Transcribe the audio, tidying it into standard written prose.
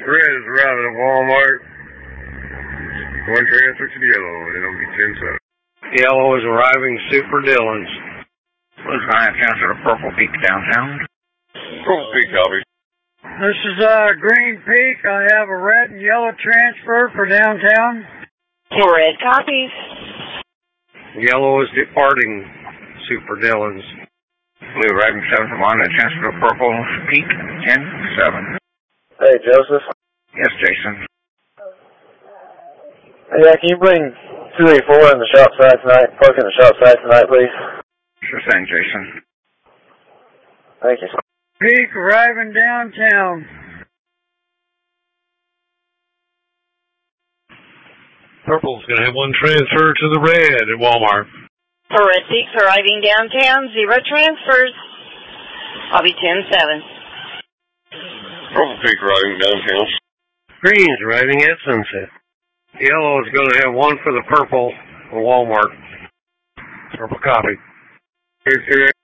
Red is arriving at Walmart. One transfer to the yellow, and it'll be 10-7. Yellow is arriving, Super Dillons. Blue Sky transfer to Purple Peak downtown. Purple Peak, copy. This is Green Peak. I have a red and yellow transfer for downtown. Red copies. Yellow is departing, Super Dillons. Blue arriving 7-1 to transfer to Purple Peak 10-7. Hey, Joseph. Yes, Jason. Yeah, can you bring 284 in the shop side tonight? Park in the shop side tonight, please. Sure thing, Jason. Thank you. Peak arriving downtown. Purple's going to have one transfer to the red at Walmart. Red Peak's arriving downtown. 0 transfers. I'll be 10-7. Purple Peak arriving downtown. Green's arriving at Sunset. Yellow is going to have one for the purple for Walmart. Purple copy. Here's